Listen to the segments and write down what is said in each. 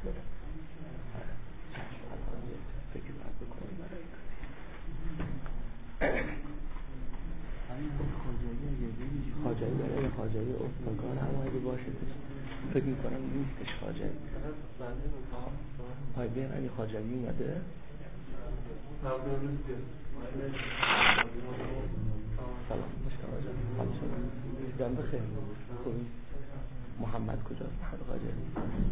فکر باید بکنیم برای خواجه‌ای برای خواجه‌ای افتکار هم اگه باشه فکر میکنم نیستش خواجه‌ای. های بیان اگه خواجه‌ای اومده سلام مشتاق جان حال شما دیدم بخیر خوبی محمد کجاست محمد خواجه‌ای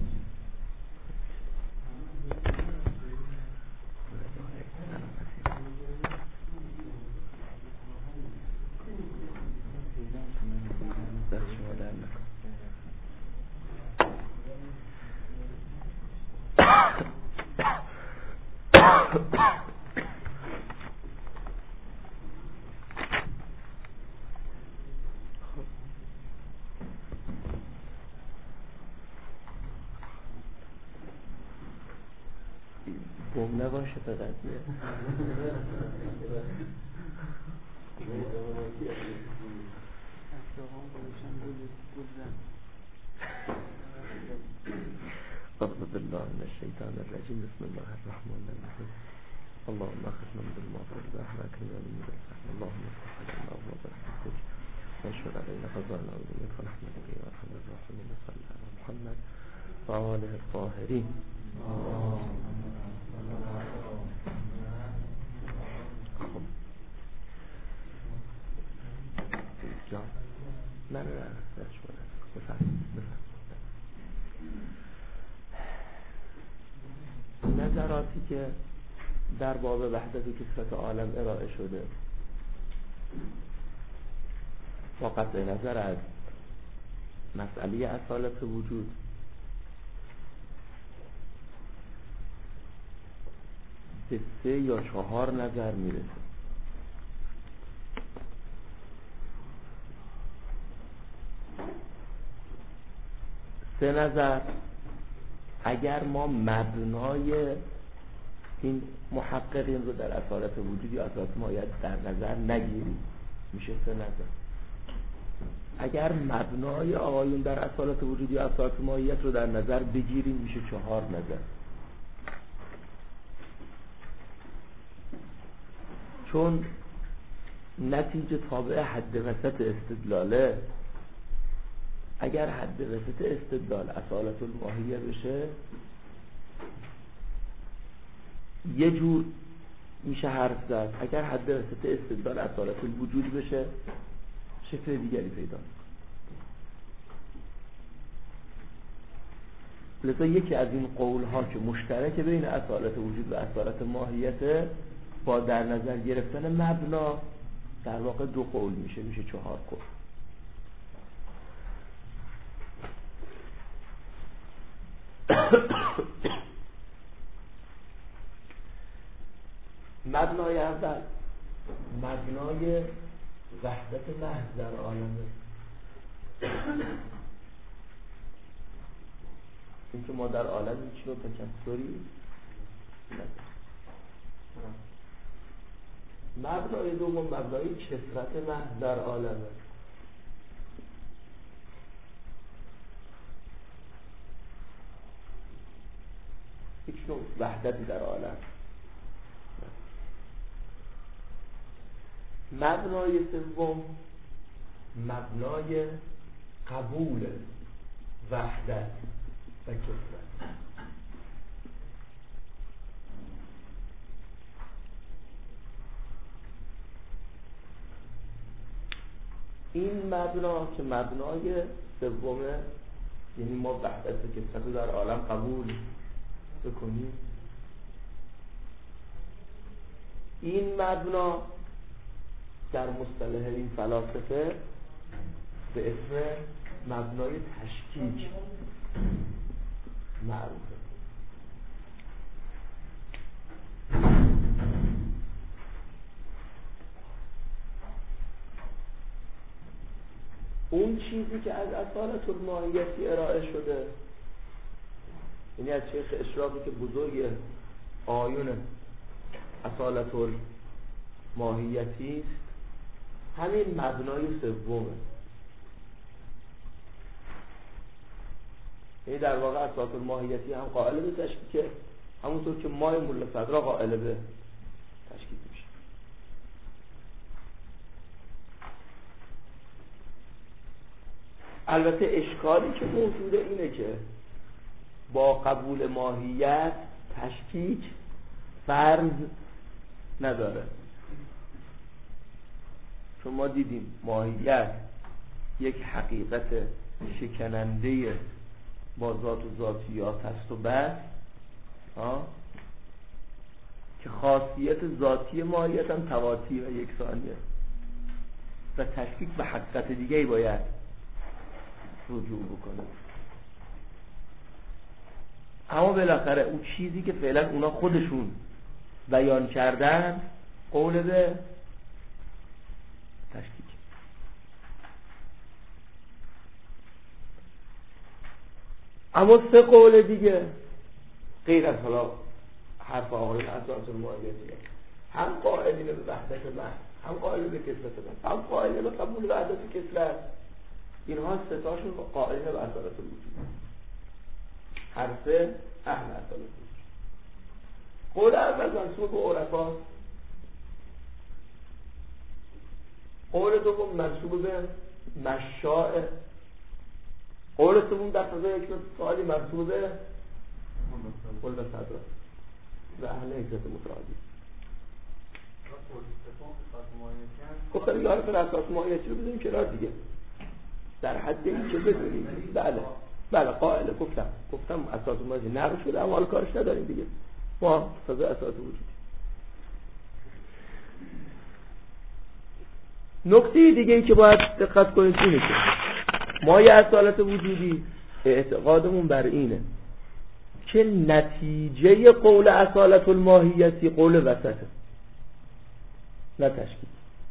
دست شما در نکن بوم نباشه به قضیه أعوذ بالله من الشيطان الرجيم بسم الله الرحمن الرحيم اللهم اغفر لنا بالمغفرة برحمتك من الرحمن اللهم افتح لنا أبواب رحمتك وانشر علينا خزائن عظيمك ورحمتك يا أرحم الراحمين صلى على محمد وآله الطاهرين. جان نه دست شما بفرمایید. نظراتی که در باب وحدت و کثرت عالم ارائه شده با قطع نظر از مسئله اصالت وجود به 3 یا 4 نظر میرسه. سه نظر اگر ما مبنای این محققین رو در اصالت وجود یا اصالت ماهیت در نظر نگیریم میشه 3 نظر. اگر مبنای آقایون در اصالت وجود یا اصالت ماهیت رو در نظر بگیریم میشه 4 نظر. چون نتیجه تابع حد وسط استدلاله، اگر حد وسط استدلال اصالت الماهیه بشه یه جور میشه حرف زد، اگر حد وسط استدلال اصالت الوجود بشه شکل دیگری پیدا میکنه. لذا یکی از این قول ها که مشترک بین اصالت وجود و اصالت ماهیت با در نظر گرفتن مبنا در واقع 2 قول میشه 4 قول. مبنای اول مبنای وحدت محض در عالمه، این که ما در عالم هیچ نوع تکثری نداریم. مبنای دوم مبنای کثرت محض در عالمه، هیچ نوع وحدتی در عالم. مبنای سوم مبنای قبول وحدت و کثرت. این مبنا که مبنای سومه، یعنی ما وحدت و کثرت رو در عالم قبول بکنیم، این مبنا در مصطلح این فلاسفه به اسم مبنای تشکیک معروفه. اون چیزی که از اصالت الماهیتی ارائه شده، یعنی از شیخ اشراقی که بزرگ آیون اصالت الماهیتی است، همین مبنای سومه. یعنی در واقع اساس الماهیتی هم قائل به تشکیک، همونطور که مای مول صدرا قائل به تشکیک میشه. البته اشکالی که موجوده اینه که با قبول ماهیت تشکیک فرض نداره، چون ما دیدیم ماهیت یک حقیقت شکننده با ذات و ذاتیات هست و بس که خاصیت ذاتی ماهیت هم تواتی و یکسانیه و تشکیک به حقیقت دیگه باید رجوع بکنه. اما بالاخره اون چیزی که فعلا اونا خودشون بیان کردن قول به تشکیک. اما سه قول دیگه غیر از حالا حرف آقایون اساس الماهیتی هم قائلین به وحدت محض، هم قائلین به کثرت محض، هم قائلین به قبول وحدت کثرت. اینها سه تاشون قائلین به اصالت الوجود، هر سه اهل اصالت الوجود. قول اول منسوب به عرفاست، قول دوم منسوب به مشاء، قول سوم در فضای حکمت سوالی منسوب به قول به صدر و اهل حکمت متعادی. گفتم یه حرف اساس ماهیتی رو بزنیم کنار دیگه، در حد این که بدونیم بله قائله. گفتم اساس ماهیتی نقل شده اما حال کارش نداریم دیگه، ما فضای اساس وجودی. نکته دیگه ای که باید دقت کنید اینه که ما یه اصالت وجودی اعتقادمون بر اینه که نتیجه قول اصالت الماهیتی قول وسطه، نه تشکیک.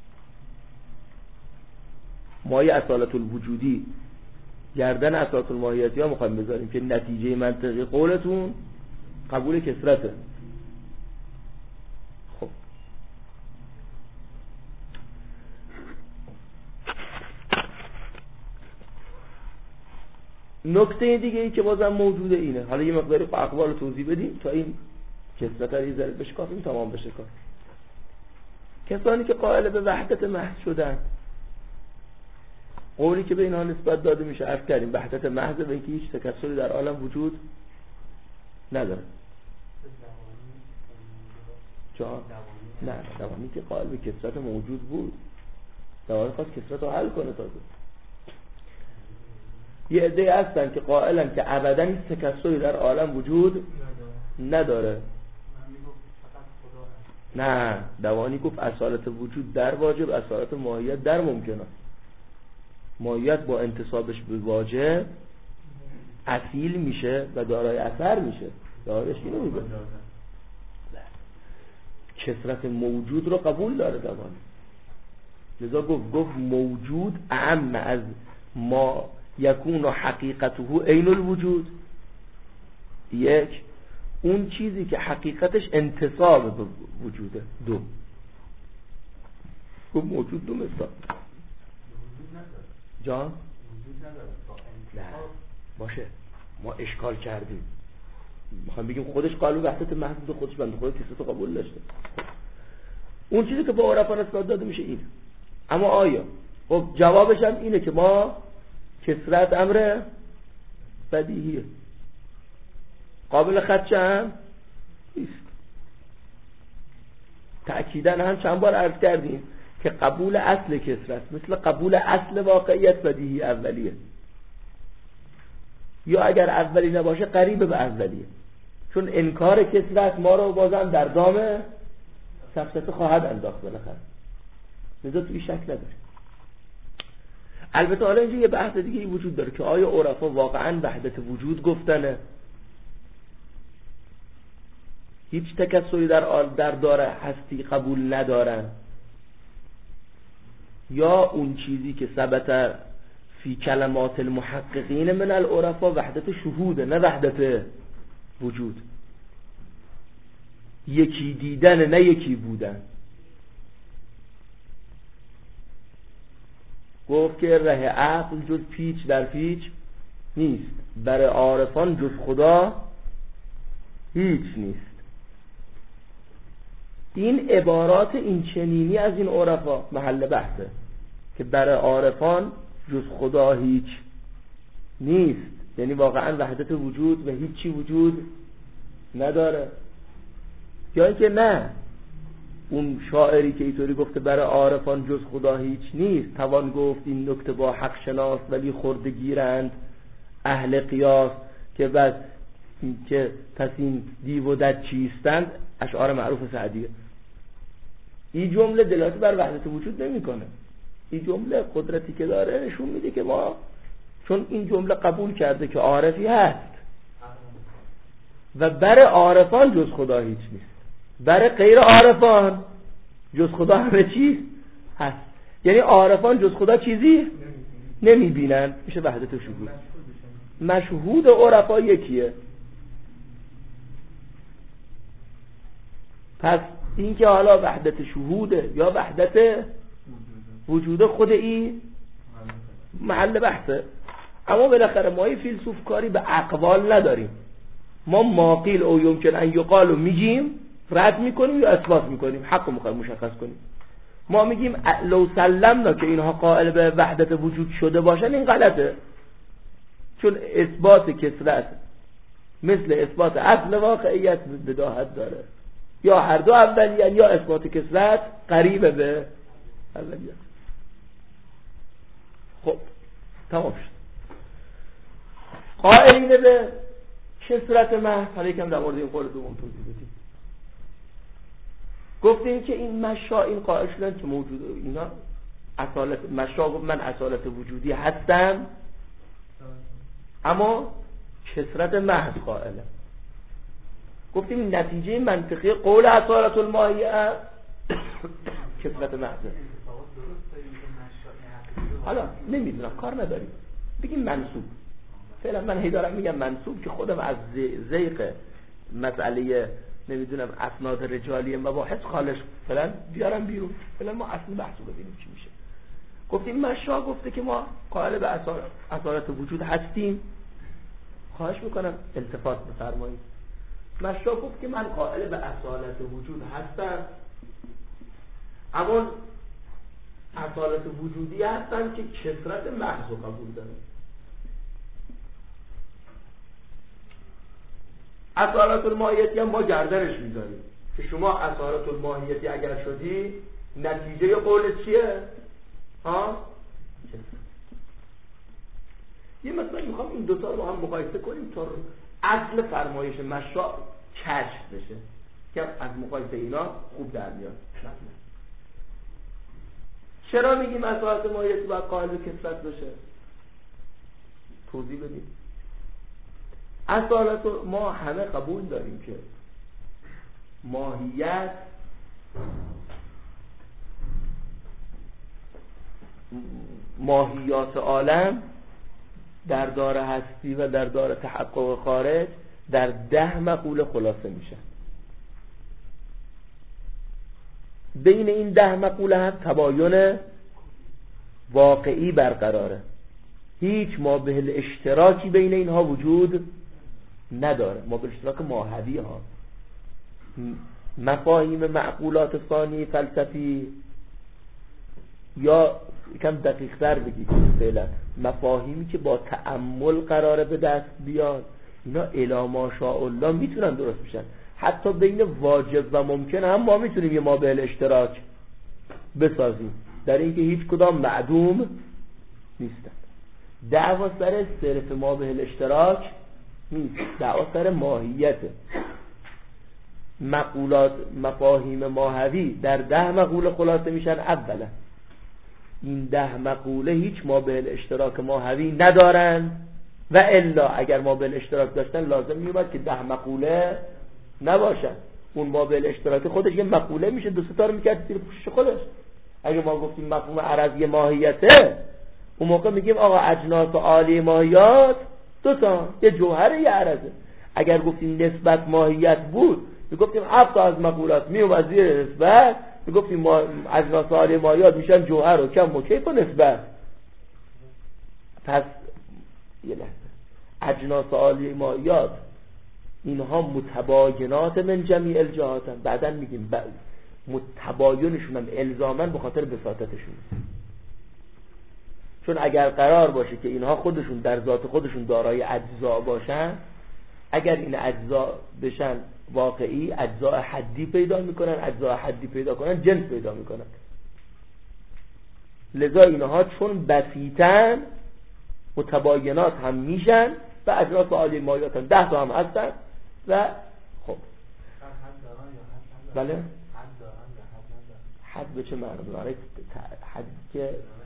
ما یه اصالت الوجودی گردن اصالت الماهیتی ها میخوایم بذاریم که نتیجه منطقی قولتون قبول کثرته. خب نکته دیگه ای که بازم موجوده اینه، حالا یه مقداری اقوال توضیح بدیم تا این کثرت رو یه ذره بشکافیم تمام بشه کار. کسانی که قائل به وحدت محض شدن، قولی که به اینها نسبت داده میشه عرض کردیم وحدت محض به اینکه هیچ تکثری در عالم وجود نداره. نه دوانی که قائل به کثرت موجود بود، دوانی خواست کثرت رو حل کنه. تازه یه عده هستن که قائلن که ابدا هیچ تکثری در عالم وجود نداره. نه دوانی گفت اصالت وجود در واجب، اصالت ماهیت در ممکنه. ماهیت با انتصابش به واجب اصیل میشه و دارای اثر میشه. دارش اینو میگه کثرت موجود رو قبول داره دوانی، لذا گفت موجود اعم از ما یکون حقیقته عین الوجود. یک، اون چیزی که حقیقتش انتصاب به وجوده. دو، گفت موجود دو مثال جان نه باشه، ما اشکال کردیم میخوام بگیم خودش قالو وحدت محض خودش بنده خود کثرت رو قبول داشته. اون چیزی که با عرفا نسبت داده میشه اینه. اما آیا خب جوابش هم اینه که ما کثرت امر بدیهیه، قابل خدشه هم نیست. تأکیدن هم چند بار عرض کردیم که قبول اصل کثرت مثل قبول اصل واقعیت بدیهی اولیه، یا اگر اولی نباشه قریب به اولیه، چون انکار کثرت ما رو بازم در دام سفسطه خواهد انداخت بالاخره، لذا توی شک نداره. البته حالا اینجا یه بحث دیگه وجود داره که آیا عرفا واقعا وحدت وجود گفتنه، هیچ تکثری در داره هستی قبول ندارن، یا اون چیزی که ثبت فی کلمات المحققین من العرفا وحدت شهوده نه وحدت وجود، یکی دیدن نه یکی بودن. گفت که ره عقل جز پیچ در پیچ نیست. برای عارفان جز خدا هیچ نیست. این عبارات این چنینی از این عرفا محل بحثه که برای عارفان جز خدا هیچ نیست، یعنی واقعا وحدت وجود و هیچی وجود نداره. یا اینکه نه، اون شاعری که اینطوری گفته برای عارفان جز خدا هیچ نیست، توان گفت این نکته با حق شناس ولی خورده گیرند اهل قیاس که بس که پس این دیو و دد چیستند، اشعار معروف سعدیه. این جمله دلالت بر وحدت وجود نمیکنه. این جمله قدرتی که داره نشون میده که ما چون این جمله قبول کرده که عارفی هست و برای عارفان جز خدا هیچ نیست، برای غیر عارفان جز خدا همه چیز هست، یعنی عارفان جز خدا چیزی نمیبینن. میشه وحدت شهود. مشهود عرفا یکیه. پس این که حالا وحدت شهوده یا وحدت وجود خود این محل بحثه. اما بالاخره ما یه فیلسوف کاری به اقوال نداریم. ما ماقیل او یمکن ان یقال رو میگیم، رد میکنیم یا اثبات میکنیم، حق رو میخوایم مشخص کنیم. ما میگیم لو سلمنا که اینها قائل به وحدت وجود شده باشن، این غلطه، چون اثبات کثرت مثل اثبات اصل واقعیت بداهت داره. یا هر دو اولیان یا اثبات کثرت قریب به اولیان. خب تمام شد. قائلین به کثرت محض، حالا یکم در مورد این قول دوم توضیح بدیم. گفتیم که این مشا این قائل شدن که موجوده اینا اصالت مشا گفت من اصالت وجودی هستم اما کثرت محض قائله. گفتیم نتیجه منطقی قول اصالت الماهیه کثرت محض. حالا نمیدونم، کار نداریم، بگیم منسوب. فعلا من هی دارم میگم منسوب که خودم از زیق مسئله نمیدونم اسناد رجالی مباحث خالص فعلا بیارم بیرون. فعلا ما اصل بحثو ببینیم چی میشه. گفتیم مشا گفته که ما قائل به اصالت وجود هستیم. خواهش میکنم التفات بفرمایید. مشا گفت که من قائل به اصالت وجود هستم اما اصالت وجودی هستم که کثرت محض رو قبول دارم. اصالت الماهیتی هم ما گردنش میذاریم که شما اصالت الماهیتی اگر شدی نتیجه قول چیه؟ یه مثلا میخوام این دوتا رو هم مقایسه کنیم تا اصل فرمایش مشا کشف بشه که از مقایسه اینا خوب در میاد. چرا میگیم اصالت الماهیتی باید قائل به کثرت بشه؟ توضیح بدیم. اصالت ما همه قبول داریم که ماهیت ماهیات عالم در دار هستی و در دار تحقق خارج در 10 مقوله خلاصه میشه. بین این 10 مقوله هم تباین واقعی برقراره. هیچ مابه اشتراکی بین اینها وجود نداره. مابه اشتراک ماهوی ها. مفاهیم معقولات ثانی فلسفی، یا یکم دقیق تر بگید فعلا مفاهیمی که با تأمل قراره به دست بیاد، اینا الی ما شاء الله میتونن درست بشن. حتی بین واجب و ممکن هم ما میتونیم یه مابه اشتراک بسازیم در اینکه هیچ کدام معدوم نیستن. دعوا سر صرف مابه اشتراک نیست، دعوا سر ماهیته. مقولات مفاهیم ماهوی در 10 مقوله خلاصه میشن. اولا این 10 مقوله هیچ مابه اشتراک ماهوی ندارن و الا اگر مابه اشتراک داشتن لازم میومد که 10 مقوله نباشن. اون مابه اشتراک خودش یه مقوله میشه، 2 تا رو میکرد زیر پوشش خودش. اگه ما گفتیم مفهوم عرضی ماهیته، اون موقع میگیم آقا اجناس عالی ماهیات 2 تا، یه جوهر یه عرضه. اگر گفتیم نسبت ماهیت بود میگفتیم 7 تا از مقولات میومد زیر نسبت، میگفتیم اجناس عالی ماهیات میشن جوهر و کم و کیف و نسبت. پس یه لحظه اجناس عالی مایات اینها متباینات من جمیع الجهات، بعداً میگیم متباینشون هم الزاماً به خاطر بساطتشون، چون اگر قرار باشه که اینها خودشون در ذات خودشون دارای اجزا باشن، اگر این اجزا بشن واقعی، اجزا حدی پیدا میکنن، اجزا حدی پیدا کنن جنس پیدا میکنن. لذا اینها چون بسیطن متباینات هم میشن و اجناس عالی مایات هم 10 تا هم هستن و خب بله حد به چه معنی داره؟ حد که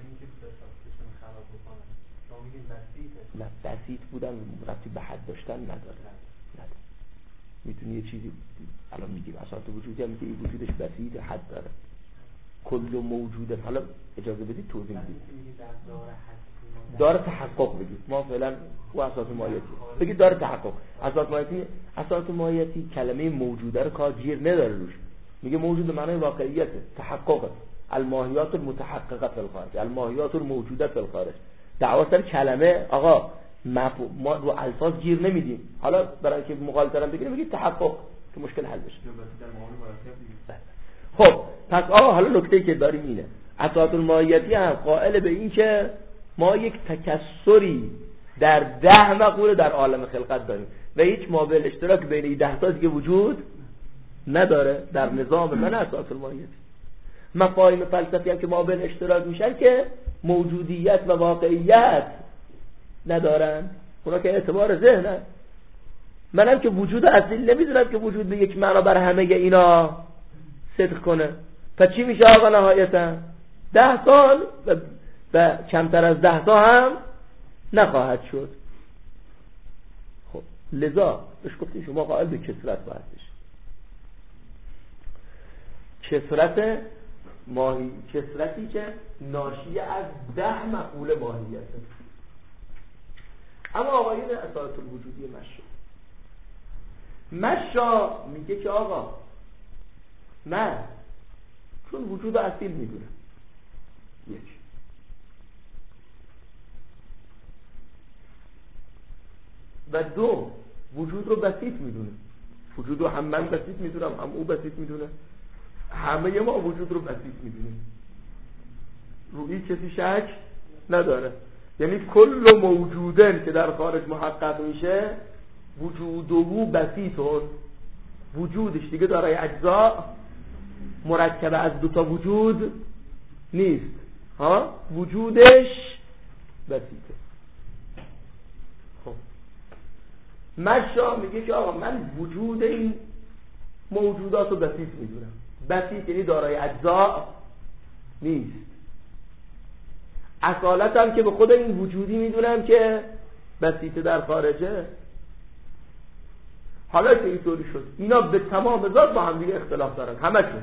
نه بسیط بودن ربطی به حد داشتن نداره. میتونی یه چیزی الان میگیم اساس وجودی هم میگه این وجودش بسیط حد داره، کل موجوده. حالا اجازه بدید توضیح بدید. داره تحقق بگید، ما فعلا او اساس مایتی بگید داره تحقق. اساس مایتی کلمه موجوده رو کار گیر نداره روش، میگه موجود معنای واقعیته، تحققه. الماهیات المتحققه فی الخارج، الماهیات الموجوده فی الخارج. دعوا سر کلمه آقا ما رو الفاظ گیر نمیدیم. حالا برای که مغالطه بگیریم بگید تحقق که مشکل حل بشه. خب پس آقا حالا نکته‌ای که داریم اینه، اساس الماهیتی هم قائل به این که ما یک تکثری در 10 مقوله در عالم خلقت داریم و هیچ مابعد اشتراک بین این 10 تا دیگه وجود نداره در نظام من اساس الماهیتی. مفاهیم فلسفی هم که مابعد اشتراک میشن که موجودیت و واقعیت ندارن، اونا که اعتبار ذهنن. منم که وجود اصلی نمیدونم که وجود به یک معنا بر همه اینا صدق کنه. پس چی میشه آقا نهایتا؟ 10 سال و کمتر از 10 تا هم نخواهد شد. خب لذا بهش گفتیم شما قائل به کثرت باید بشید. کثرت ماهی، کثرتی که ناشی از 10 مقوله ماهیته. اما آقایون اساس الوجودی مشا میگه که آقا من چون وجود اصیل میدونم، یک و دو وجود رو بسیط میدونه، وجود رو هم من بسیط میدونم هم او بسیط میدونه، همه ما وجود رو بسیط میدونیم، روی کسی شک نداره. یعنی کل موجودن که در خارج محقق میشه وجودهو بسیطون، وجودش دیگه دارای اجزا مرکب از 2 تا وجود نیست، وجودش بسیطه. خب مشا میگه که آقا من وجود این موجودات رو بسیط میدونم. بسیط یعنی دارای اجزا نیست. اصالت هم که به خود این وجودی میدونم که بسیطه در خارجه. حالا که اینطوری شد اینا به تمام ذات با هم دیگه اختلاف دارن همشون.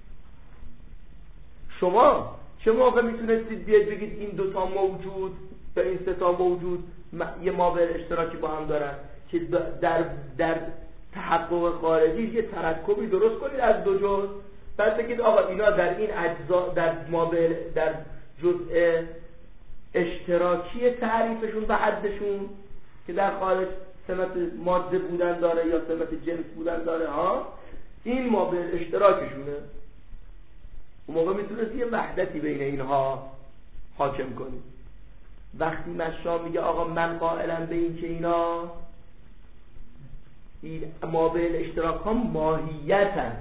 شما چه موقع میتونستید بیاید بگید این 2 تا موجود و این 3 تا موجود یه مابعد اشتراکی با هم دارن که در تحقق خارجی یه ترکبی درست کنید از 2 جزء، بعد بگید آقا اینا در این اجزا در مابعد در جزء اشتراکی تعریفشون و حدشون که در خارج سمت ماده بودن داره یا سمت جنس بودن داره این مابعد اشتراکشونه. اون موقع میتونست یه وحدتی بین اینها حاکم کنید. وقتی مشا میگه آقا من قائلم به این که اینا این مابعد اشتراک ها ماهیتن،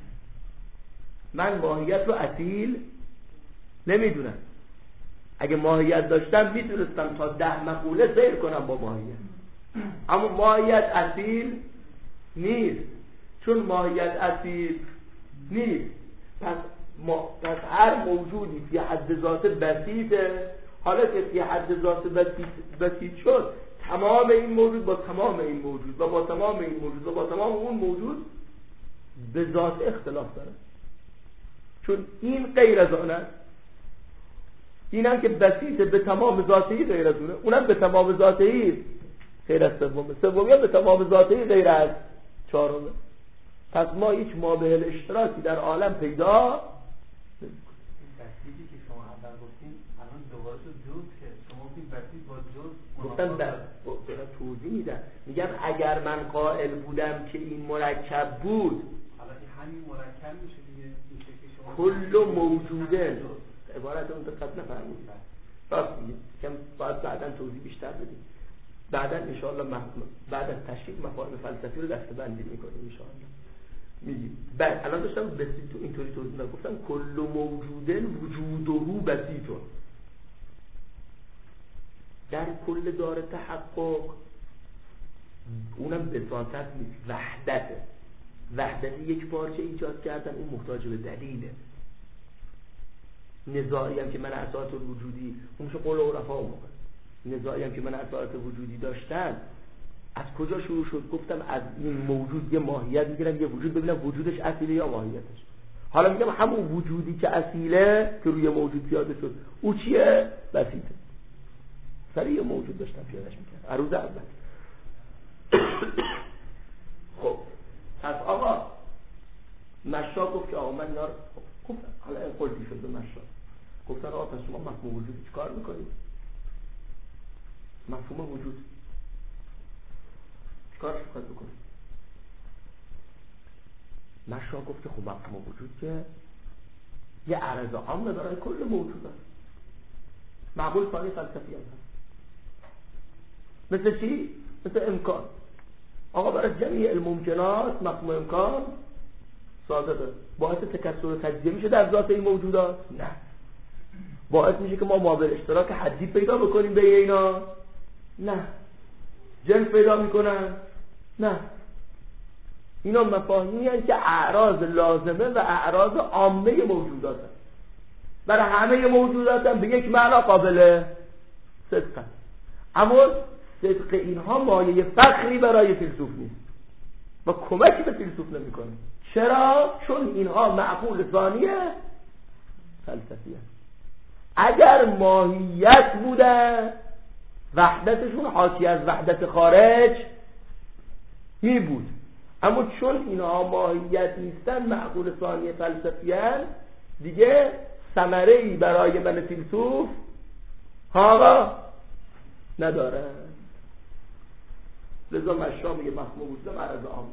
من ماهیت رو اصیل نمیدونم. اگه ماهیت داشتم میتونستم تا 10 مقوله سیر کنم با ماهیت، اما ماهیت اصیل نیست. چون ماهیت اصیل نیست پس هر موجودی فی حد ذات بسیطه. حالا که فی حد ذات بسیط شد تمام این موجود با تمام این موجود و با تمام این موجود و با تمام اون موجود به ذات اختلاف داره، چون این غیر از آن است. این هم که بسیطه به تمام ذاتهی غیر از اونه، اونم به تمام ذاتهی غیر از سومی هم به تمام ذاتهی غیر از چهارمه. پس ما هیچ مابعد اشتراکی در عالم پیدا بسیطی که شما اول گفتین الان دوباره تو جز که شما گفتین بسیط با جز گفتن توضیح توضیح میدم، میگم اگر من قائل بودم که این مرکب بود، همین مرکب میشه دیگه، این شکل کل موجوده عبارت اون دقت نفرمودید. راست میگه که باید بعداً توضیح بیشتر بدیم. بعداً ان شاء الله بعد از تشریح مفاهیم فلسفی رو دسته‌بندی می‌کنیم ان شاء الله. میگیم بعد الان داشتم بسیط تو اینطوری توضیح دادم، گفتم کل موجوده وجوده بسیطه، در کل دار تحقق اونم بساطت نیست، وحدت یک پارچه ایجاد کردن اون محتاج به دلیله. نزاعی هم که من اساس الوجودی اون میشه قول عرفا اون موقع، نزاعی هم که من اساس وجودی داشتن از کجا شروع شد؟ گفتم از این موجود یه ماهیت میگیرم، یه وجود ببینم وجودش اصیله یا ماهیتش. حالا میگم همون وجودی که اصیله که روی موجود پیاده شد او چیه؟ بسیطه. سر یه موجود داشتم پیادهش میکرد عروض اول. خب پس آقا مشا گفت که آقا من اینا رو خب حالا این قلتی شد به مشا، گفتن آقا پس شما مفهوم وجود چی کار میکنید؟ مفهوم وجود چی کار شکایت بکنید؟ مشا گفت که خب مفهوم وجود که یه عرض عام برای کل موجود هست، معقول ثانی فلسفی هم هست. مثل چی؟ مثل امکان. آقا برای جمعی الممکنات مفهوم امکان صادقه، باعث تکثر و تجزیه میشه در ذات این موجودات؟ نه. باعث میشه که ما مابر اشتراک حدی پیدا بکنیم بین اینا؟ نه. جنس پیدا میکنن؟ نه. اینا مفاهیمی هستند که اعراض لازمه و اعراض عامه موجودات هست. برای همه موجودات هم به یک معنا قابل صدق هست. اما صدق اینها مایه فخری برای فیلسوف نیست و کمکی به فیلسوف نمیکنه. چرا؟ چون اینها معقول ثانیه فلسفیه. اگر ماهیت بوده وحدتشون حاکی از وحدت خارج می بود، اما چون اینها ماهیت نیستن معقول ثانیه فلسفیه، دیگه ثمره‌ای برای من فیلسوف آقا نداره. لذا مشا میگه مفهوم وجود معرض عام.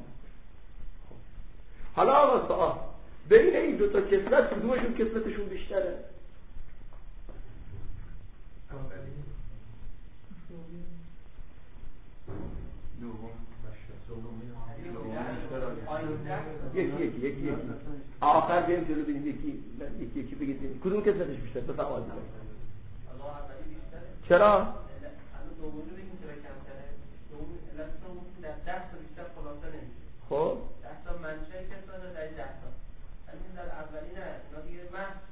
حالا آقا سوال بین این دو تا کسرت کدومشون کسرتشون بیشتره؟ یکی آخر بیم جلو بینیم یکی بگید کدوم کسرتش بیشتر؟ بفرمایید. چرا؟ خب تا منشه کسرت در 10 تا همین در اولی نه اینا دیگه محض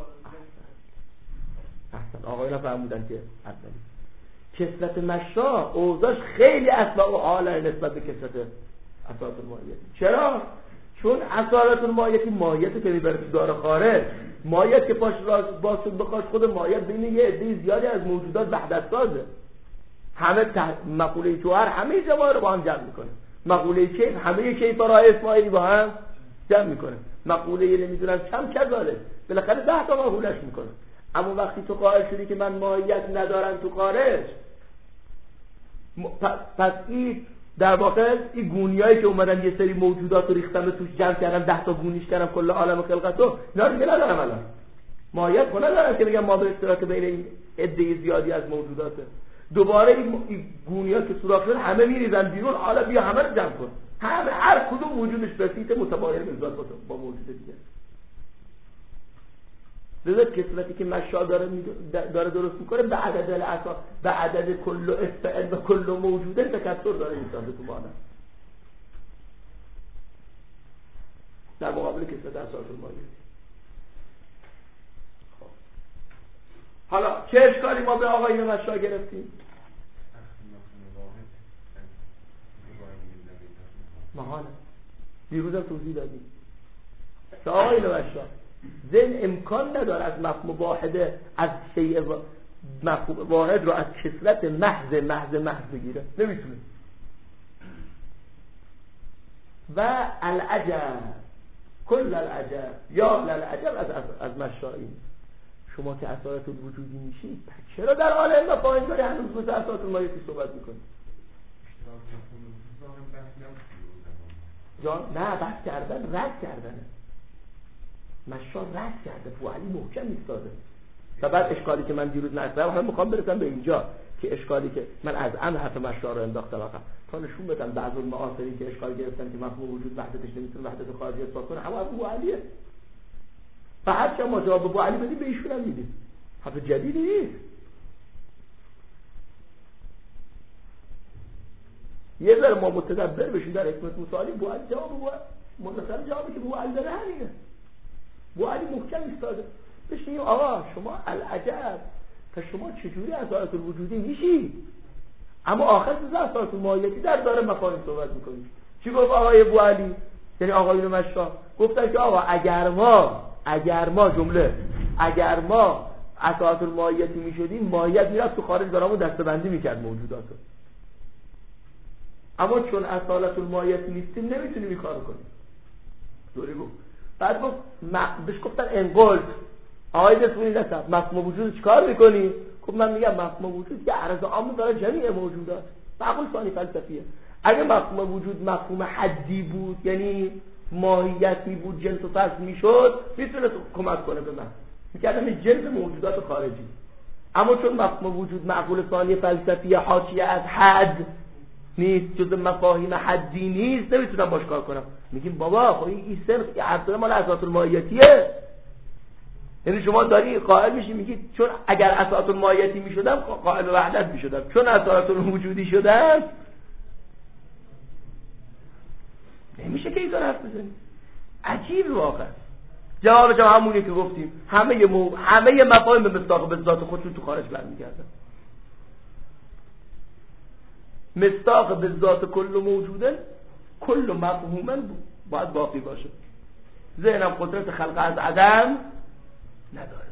احسن آقایان فرمودن که اولی کسرت مشا اوضاعش خیلی اسباب و حاله نسبت به کسرت اصالت الماهیتی. چرا؟ چون اصالت الماهیتی ماهیتی که میبره تو دار خارج، ماهیت که پاش راست باز شد بخواست خود ماهیت بین یه عده زیادی از موجودات وحدت سازه. همه مقوله جوهر همه جواهر رو با هم جمع میکنه، مقوله کیف همه کیفا را اسماعیلی با هم جمع میکنه، مقوله نمیدونم کم کذاله بالاخره 10 تا مقولهش میکنه. اما وقتی تو قائل شدی که من ماهیت ندارم تو خارج، پس این در واقع این گونیایی که اومدن یه سری موجودات رو ریختن توش جمع کردن 10 تا گونیش کردن کل عالم خلقتو، اینا دیگه ندارم الان ماهیت خود ندارم که بگم ما به اشتراک بین این عده زیادی از موجوداته. دوباره این گونی‌ها که سوراخ شده همه میریزن بیرون، حالا بیا همه رو جمع کن، همه هر کدوم وجودش بسیطه متباین نسبت با موجود دیگه. لذا کسرتی که مشا داره درست میکنه به عدد الاساس، به عدد کل استعل و کل موجوده تکثر داره میسازه تو معنی در مقابل کسرت اساس الماهیتی. حالا چه اشکالی ما به آقایون مشا گرفتیم؟ محاله دیروز هم توضیح دادیم که آقایون مشا ذهن امکان نداره از مفهوم واحده، از شیء مفهوم واحد رو از کسرت محض بگیره، نمیتونه. و العجب کل العجب یا للعجب از مشایی، شما که اصالت وجودی میشید چرا در عالم مفاهیم داری هنوز مثل اصالت الماهیتی صحبت میکنید؟ جان نه بحث کردن رد کردنه. مشا رد کرده، بو علی محکم ایستاده. و بعد اشکالی که من دیروز نشدم هم میخوام برسم به اینجا که اشکالی که من از عمد حرف مشا رو انداختم تا نشون بدم بعضی المعاصرین که اشکال گرفتن که مفهوم وجود وحدتش نمیتونه وحدت خارجی اثبات کنه، همه ابو علیه. و هر چه ما جواب ابو علی بدیم به ایشون هم میدیم. حرف جدیدی نیست. یه ذره ما متدبر بشیم در حکمت مسالی، ابو علی جواب متصل جوابی که ابو علی داره همینه. ابو علی محکم ایستاده. بشین آقا شما العجب تا شما چجوری از ذات الوجودی میشی؟ اما آخر تو ذات الماهیتی در داره مفاهیم صحبت میکنی. چی گفت آقای ابو علی؟ یعنی آقایون مشا گفتن که آقا اگر ما از ذات الماهیتی میشدیم، ماهیت میرفت تو خارج برامون دستبندی میکرد موجوداتو. اما چون از ذات الماهیتی نیستیم نمیتونیم این کارو کنیم. دوری گفت. بعد گفت بهش گفتن انقلت آقای دستونی نصب مفهوم وجود چیکار میکنی؟ خب من میگم مفهوم وجود یه عرض عام داره جمیع موجودات. معقول ثانی فلسفیه. اگه مفهوم وجود مفهوم حدی بود، یعنی ماهیتی بود، جنس و فصل میشد، میتونه کمک کنه به من. میگم این جنس موجودات خارجی. اما چون مفهوم وجود معقول ثانی فلسفیه حاشیه از حد نیست، جز مفاهیم حدی نیست، نمیتونم باش کار کنم. میگیم بابا خب این سر اصلا مال اساس الماهیتیه. یعنی شما داری قائل میشی میگی چون اگر اساس الماهیتی میشدم قائل به وحدت میشدم، چون اساس الوجودی شدم نمیشه که این طرف حرف بزنی. عجیب واقعا. جواب همونی که گفتیم، همه مفاهیم مصداق به ذات خودشون تو خارج برمیگردن. مصداق به ذات کل موجوده، کل مفهوما باید باقی باشه. ذهنم قدرت خلق از عدم نداره.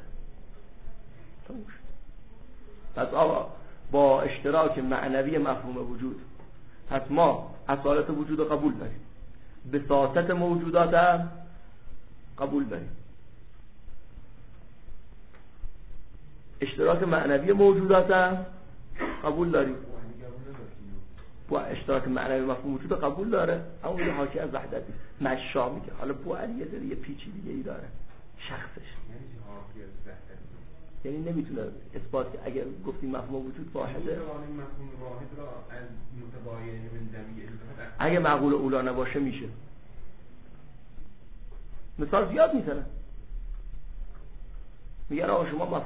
پس آقا با اشتراک معنوی مفهوم وجود، پس ما اصالت وجود رو قبول داریم، بساطت موجودات هم قبول داریم، اشتراک معنوی موجودات هم قبول داریم. با اشتراک معنوی مفهوم وجود رو قبول داره، اما یه حاشیه از وحدتی مشا میگه. حالا بو علی یه پیچی دیگه ای داره شخصش، یعنی نمیتونه اثبات که اگر گفتیم مفهوم وجود واحده، اگه معقول اولا نباشه میشه. مثال زیاد میزنه، میگن آقا شما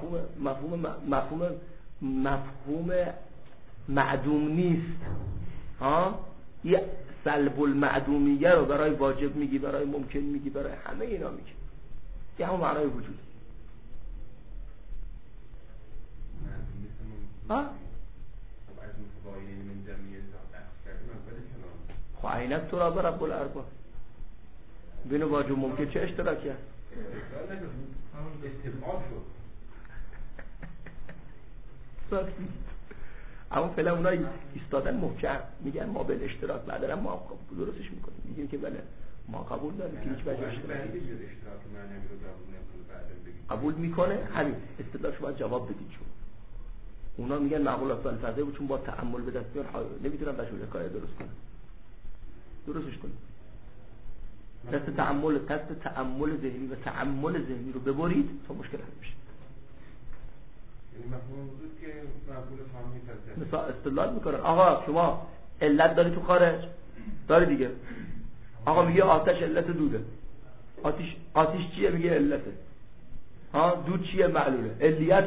مفهوم معدوم نیست، یه سلب المعدومیه رو برای واجب میگی، برای ممکن میگی، برای همه اینا میگی. یه همون معنای وجود. خب عینت تو را به رب الارباب بین واجب ممکن چه اشتراکی هست؟ اما فعلا اونایی ایستادن محکم میگن ما به اشتراک بعدن ما درستش میکنیم، میگیم که بله ما قبول داریم که هیچ وجه اشتراکی قبول میکنه. همین استدلالش باید جواب بدید، چون اونا میگن معقولات فلسفه بود چون با تأمل به دست میاد نمیتونن بشوره کار درست کنن، درستش کنن. دست تأمل ذهنی و تأمل ذهنی رو ببرید تا مشکل حل میشه. یعنی مفهوم وجود که معقول فهمی فلسفه مثلا استدلال میکنن آقا شما علت داری تو خارج داری دیگه. آقا میگه آتش علت دوده، آتش چیه؟ میگه علته. دود چیه؟ معلوله. علیت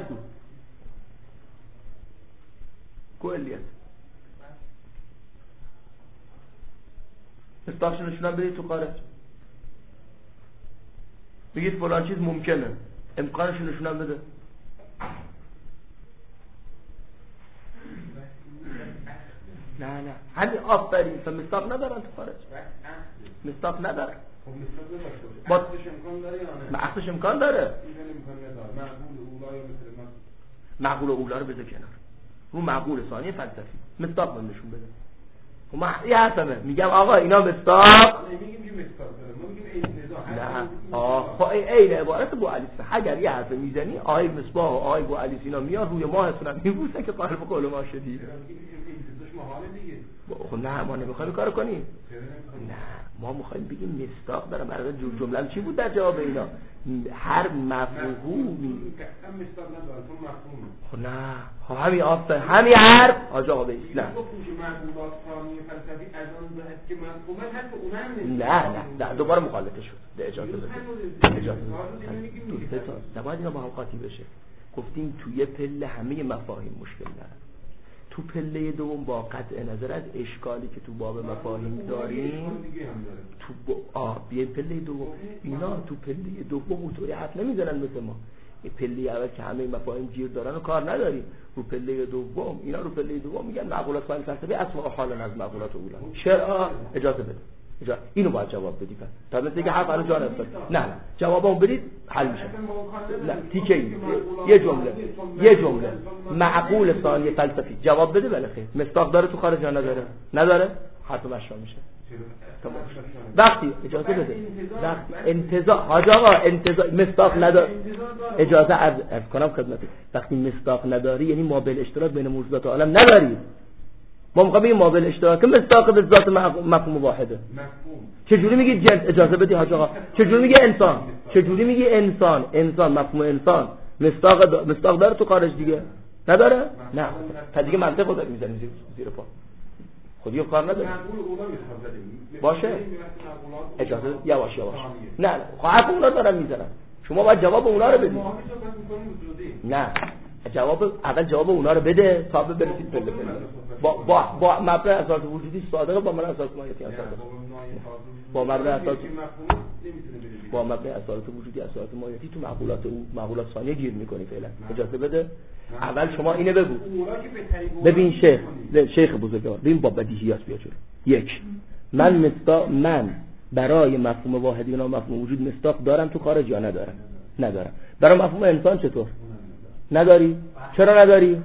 کو علیت استاکش نشونم بدید تو خارج، بگید فلان چیز ممکنه، امکانش نشونم بده. نه همین آفرین مصداق ندارن تو خارج، مصداق ندارن. خب مصداق داشته با عقلش امکان داره یا نه؟ عقلش امکان داره. امکان نداره. معقول اولا رو بذار کنار، رو معقول ثانی فلسفی مصداق نشون بده. خب من یه حرفمه میگم آقا اینا مصداق نمیگیم که مصداق داره، ما میگیم عین نزاع. نه خب عین عبارت ابو علی است. اگر یه حرف میزنی آقای مصباح و آقای ابو علی اینا میاد روی ماهتون میبوسن که قلب قول ما شدی. محاله دیگه. خب نه ما نمیخوایم کار کنیم. نه ما میخوایم بگیم مصداق داره. برای جمله چی بود در جواب اینا؟ هر مفهومی خب نه خب همین آفه همین حرف حاج آقا بیست نه دوباره مخالفه شد. اجازه بده دوسته تا نباید اینا با هم قاطی بشه. گفتیم توی پله همه مفاهیم مشکل داره. تو پله دوم با قطع نظر از اشکالی که تو باب مفاهیم داریم تو بیایم پله دوم اینا تو پله دوم اونطوری حرف نمیزنن مثل ما. پله اول که همه مفاهیم گیر دارن و کار نداریم. رو پله دوم اینا رو پله دوم میگن معقولات فلسفی اسماء حالا از معقولات اولا. چرا؟ اجازه بده اینو باید جواب بدید. تا مثل که حرف الان جان افتاد. نه جوابمو بدید حل میشه. نه تیکه یه جمله معقول ثانی فلسفی جواب بده. بله خیر مصداق داره تو خارج یا نداره حرف مشروع میشه. وقتی اجازه بده وقتی انتزاع حاج آقا انتزاع مصداق نداره اجازه عرض کنم خدمتت. وقتی مصداق نداری یعنی مابل اشتراک بین موجودات عالم نداری. ما میخوام بگیم مابل اشتراک مصداق به ذات مفهوم واحده. چجوری میگی جنس؟ اجازه بدی حاج آقا. چجوری میگی انسان؟ چجوری میگی انسان مفهوم انسان مصداق داره تو خارج دیگه نداره؟ نه تا دیگه منطق رو داری میزنی زیر پا. خودی کار نداره. باشه اجازه یواش نه خب اونا دارن میزنن. شما باید جواب اونا رو بدید. نه اول جواب اونا رو بده تا برسید پله با مبنای اساس وجودی صادقه با مبنای اساس مایتی صادقه با مبنای اساس وجودی اساس مایتی تو معقولات ثانیه گیر میکنی فعلا. اجازه بده اول شما اینو بگو. ببین شیخ بزرگوار ببین با بدیهیات بیا جلو. یک من برای مفهوم واحدی و مفهوم وجود مصداق دارم تو خارج یا ندارم. برای مفهوم انسان چطور؟ نداری؟ چرا نداری؟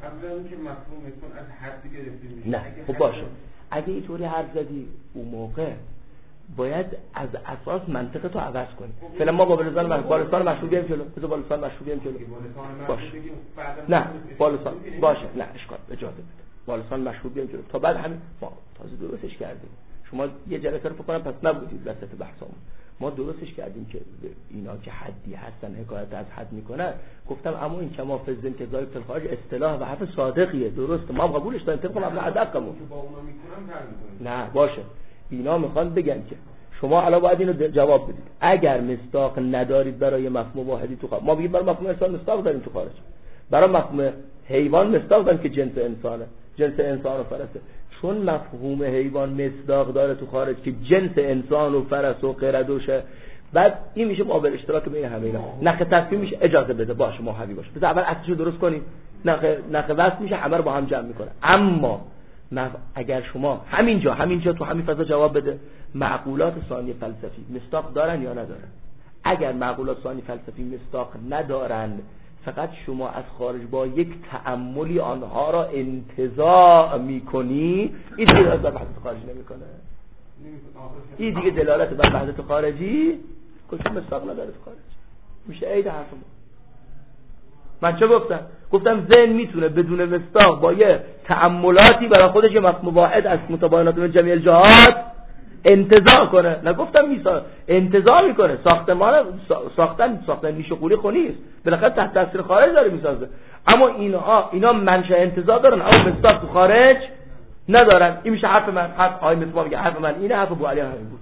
نه خب باشه اگه اینطوری حرف زدی اون موقع باید از اساس منطق تو عوض کنی. فعلا ما با بالستان مشروع بیاریم جلو. بذار بالستان مشروع بیاریم جلو. باشه نه بالستان باشه نه اشکال اجازه بده بالستان مشروع بیاریم جلو تا بعد همین ما تازه درستش کردیم. شما یه جلسه رو فکر کنم پس نبودید وسط بحثمون. ما درستش کردیم که اینا که حدی هستن حکایت از حد میکنن. گفتم اما این کما فزن که زای فل خارج اصطلاح و حرف صادقیه درسته ما هم قبولش داریم طبق مبنا ادب کمون. نه باشه اینا میخوان بگن که شما الان باید اینو جواب بدید. اگر مصداق ندارید برای مفهوم واحدی تو خارج ما میگیم برای مفهوم انسان مصداق داریم تو خارج. برای مفهوم حیوان مصداق داریم که جنس انسانه جنس انسان و فرسه. چون مفهوم حیوان مصداق داره تو خارج که جنس انسان و فرس و قردوشه بعد این میشه مابل اشتراک بین همه اینا. نخ تصمیم میشه اجازه بده باشه ما حوی باشه. بذار اول اصلشو درست کنیم. نخ وصل میشه همه رو با هم جمع میکنه. اما اگر شما همینجا تو همین فضا جواب بده معقولات ثانی فلسفی مصداق دارن یا ندارن. اگر معقولات ثانی فلسفی مصداق ندارن فقط شما از خارج با یک تأملی آنها را انتزاع میکنی این دیگه دلالت بر وحدت خارجی نمیکنه. این دیگه دلالت بر وحدت خارجی کجا مصداق نداره تو خارج میشه عید حرف من چه گفتم ذهن میتونه بدون مصداق با یه تأملاتی برای خودش یه مفهوم واحد از متباینات من جمیع الجهات انتزاع کنه. نگفتم میسا انتزاع میکنه. ساختن نیش و قولی خونیست بالاخره تحت تاثیر خارج داره میسازه. اما اینا منشأ انتزاع دارن اما مصداق تو خارج ندارن. این میشه حرف من. حرف آقای مصطفی میگه حرف من اینه حرف ابو علی همین بود.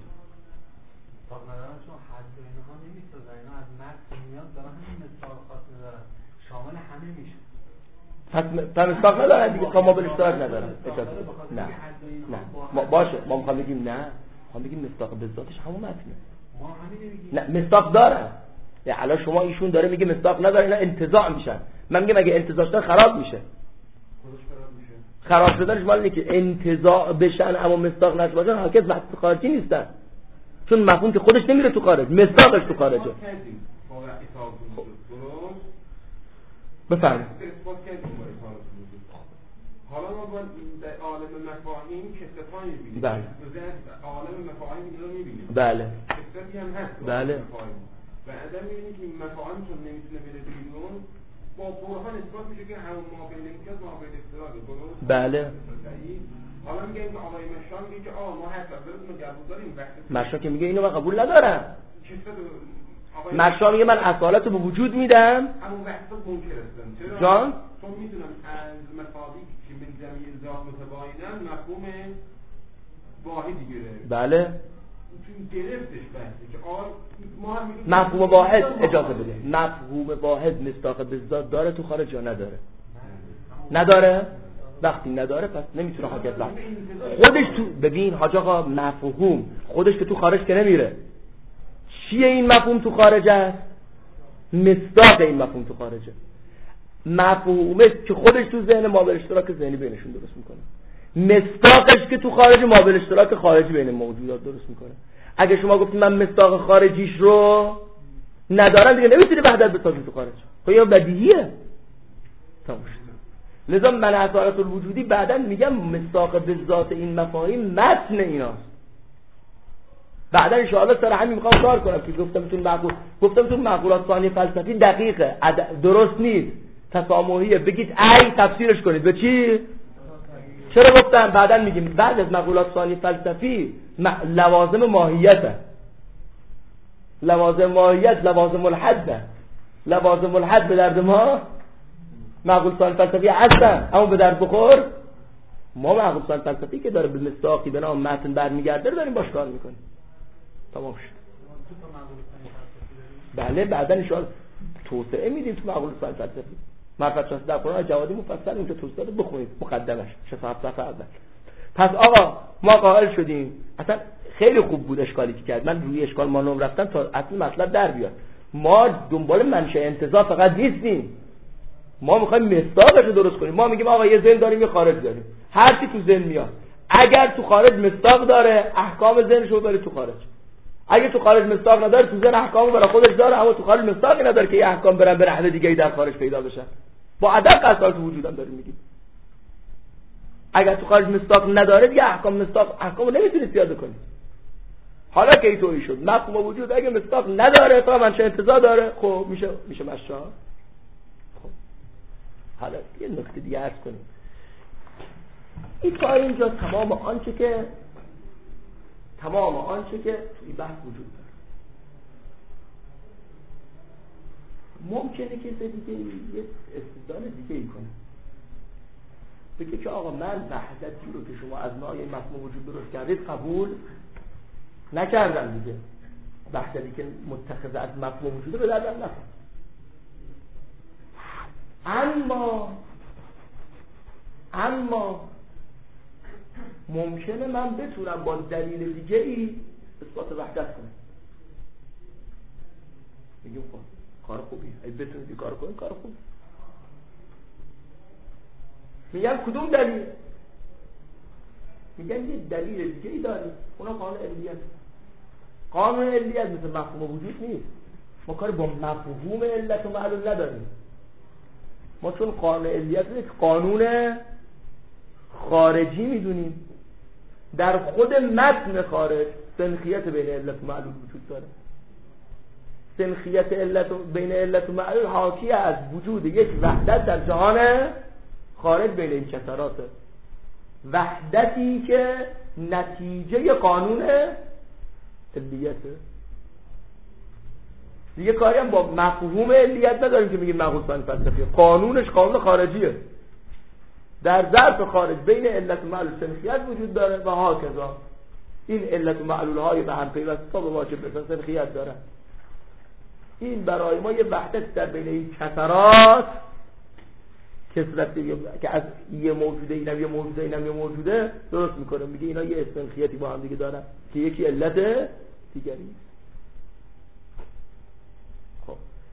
پس مصداق ندارن دیگه تا ما به اشتراک ندارن. نه باشه ما میخوام بگیم نه میخوام بگیم مصداق به ذاتش همون متنه. نه مصداق دارن. الان شما ایشون داره میگه مصداق نداره اینا انتزاع میشن. من میگم اگه انتزاع شدن خراب میشه. خراب شدنش مال اینه که انتزاع بشن اما مصداق نباشن هرگز وحدت خارجی نیستن. چون مفهوم که خودش نمیره تو خارج مصداقش تو خارجه. بفرمایید. حالا ما با عالم مفاهیم کسفانی می‌بینیم. بله. عالم مفاهیم رو می‌بینیم. بله. کسفی هم هست. بله. و بعدا می‌بینیم که مفاهیم چون نمی‌تونه بره بیرون با برهان اثبات میشه که همون مابل امتیاز مابل افتراضه. بله. حالا میگه که آقای مشا میگه که ما هر لفظمون رو قبول داریم. مشا که میگه اینو من قبول ندارم. آقای مشا میگه من اصالت رو به وجود میدم. همون وقت منکر هستن. چرا؟ جان چون میتونم از مصادیق که من جمعی ذات متباینن مفهوم واحدی گرفت. بله چون گرفتش بحثی که ما هم میگیم مفهوم واحد اجازه بده. مفهوم واحد مصداق بالذات داره تو خارج یا نداره؟ نداره. وقتی نداره پس نمیتونه حاکم بشه. خودش تو ببین حاج آقا مفهوم خودش که تو خارج که نمیره. چیه این مفهوم تو خارج است؟ مصداق این مفهوم تو خارجه. مفهومه که خودش تو ذهن ما به اشتراک ذهنی بینشون درست میکنه. مصداقش که تو خارج ما به اشتراک خارجی بین موجودات درست میکنه. اگه شما گفتید من مصداق خارجیش رو ندارم دیگه نمیتونی وحدت بسازی تو خارج. خب یا بدیهیه. تمام شد. لذا من اثارات الوجودی بعداً میگم مصداق به ذات این مفاهیم متن ایناست. بعداً ان شاء الله سر همین میخوام کار کنم که گفتم تو معقولات ثانی فلسفی دقیقه درست نیست. تسامحیه بگید ای تفسیرش کنید به چی؟ چرا گفتم بعداً میگیم بعد از معقولات ثانی فلسفی لوازم ماهیت لوازم الحد به درد ما معقول ثانی فلسفی هستن اما به درد بخور ما معقول ثانی فلسفی که داره به مصداقی به نام متن برمیگرده رو داریم باش کار میکنیم. تمام شد. بله بعدا ان شاء الله توسعه میدیم تو معقول ثانی فلسفی. معرفت شناسی در قرآن جوادی مفصل اونجا توسعه داده بخونید مقدمش 67 صفحه اول. پس آقا ما قائل شدیم اصلا خیلی خوب بود اشکالی که کرد. من روی اشکال مانوم رفتم تا اصل مطلب در بیاد. ما دنبال منشأ انتزاع فقط نیستیم. ما میخوایم مصداقش رو درست کنیم. ما میگیم آقا یه ذهن داریم یه خارج داریم. هر چی تو ذهن میاد اگر تو خارج مصداق داره احکام ذهنش رو داره تو خارج. اگه تو خارج مصداق نداره تو ذهن احکام برای خودش داره اما تو خارج مصداقی نداره که یه احکام برن به نحو دیگه‌ای در خارج پیدا بشن. با ادق اصلا تو وجودم داریم میگیم. اگر تو خارج مصداق نداره دیگه احکام نمیتونید پیاده کنید. حالا که اینطوری شد مفهوم وجود اگه مصداق نداره فقط منشأ انتزاع داره خب میشه مشا. خب حالا یه نکته دیگه عرض کنیم. این تا اینجا تمام آنچه که توی بحث وجود داره. ممکنه که دیگه یه استدلال دیگه ای کنه بگه که آقا من وحدتی رو که شما از نوع مفهوم وجود درست کردید قبول نکردم دیگه. وحدتی که متخذ از مفهوم وجود رو دردم نکنم. اما ممکنه من بتونم با دلیل دیگه ای اثبات وحدت کنم. میگم خب کار خوبی اگه بتونید کار کنید کار خوبی. میگم کدوم دلیل؟ میگم یه دلیل دیگه ای داریم اونا قانون علیت. قانون علیت مثل مفهوم وجود نیست. ما کار با مفهوم علت و معلول نداریم. ما چون قانون علیت رو یک قانون خارجی میدونیم. در خود متن خارج سنخیت بین علت و معلول وجود داره. سنخیت بین علت و معلول حاکی از وجود یک وحدت در جهان خارج بین این کسراته. وحدتی که نتیجه قانون علیته. دیگه کاری هم با مفهوم علیت نداریم که میگیم معقول ثانی فلسفی. قانونش قانون خارجیه. در ظرف خارج بین علت و معلول سنخیت وجود داره و هاکذا این علت و معلول های به هم پیوسته تا به واجب بسن سنخیت داره. این برای ما یه وحدت در بین این کسرات کسرتی که از یه موجوده اینم یه موجوده اینم یه موجوده درست میکنه. میگه اینا یه استنخیتی با هم دیگه دارن که یکی علت دیگری. خب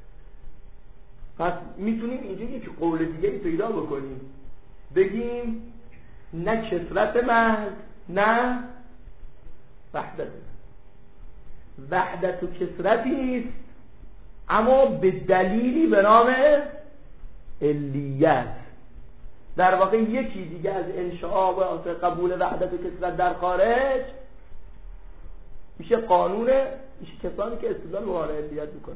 پس میتونیم اینجا یک قول دیگری پیدا بکنیم بگیم نه کسرت محض نه وحدت. وحدت و کسرتی است اما به دلیلی به نام علیت. در واقع یکی دیگه از انشاء و قبول وحدت و کسرت در خارج میشه قانون میشه کسانی که استدلال به قانون علیت میکنن.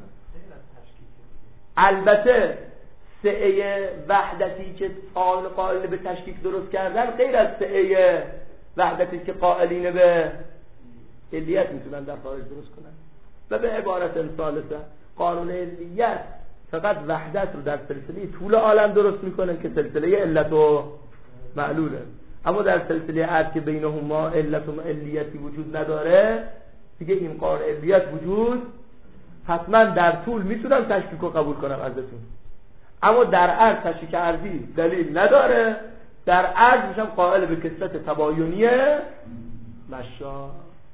البته سعه وحدتی که قائل به تشکیک درست کردن غیر از سعه وحدتی که قائلین به علیت میتونن در خارج درست کنن. و به عبارت ثالثه قانون علیت فقط وحدت رو در سلسله طول عالم درست میکنه که سلسله علت و معلوله، اما در سلسله عرض که بینهما علت و علیتی وجود نداره دیگه این قانون علیت وجود حتما در طول میتونم تشکیک رو قبول کنم ازتون، اما در عرض تشکیک عرضی دلیل نداره، در عرض میشم قائل به کثرت تباینی مشا.